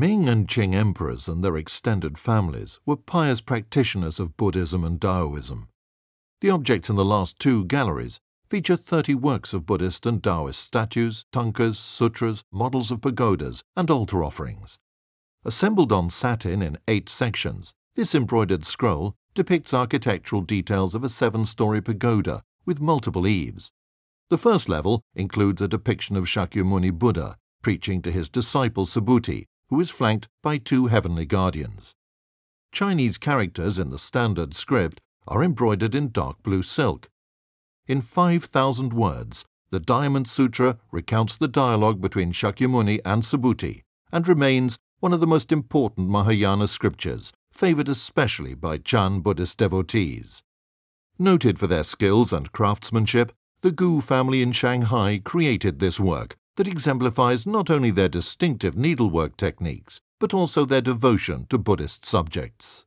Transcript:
Ming and Qing emperors and their extended families were pious practitioners of Buddhism and Taoism. The objects in the last two galleries feature 30 works of Buddhist and Taoist statues, tankas, sutras, models of pagodas, and altar offerings. Assembled on satin in 8 sections, this embroidered scroll depicts architectural details of a 7-story pagoda with multiple eaves. The first level includes a depiction of Shakyamuni Buddha preaching to his disciple Subhuti, who is flanked by 2 heavenly guardians. Chinese characters in the standard script are embroidered in dark blue silk. In 5,000 words, the Diamond Sutra recounts the dialogue between Shakyamuni and Subhuti and remains one of the most important Mahayana scriptures, favored especially by Chan Buddhist devotees. Noted for their skills and craftsmanship, the Gu family in Shanghai created this work that exemplifies not only their distinctive needlework techniques, but also their devotion to Buddhist subjects.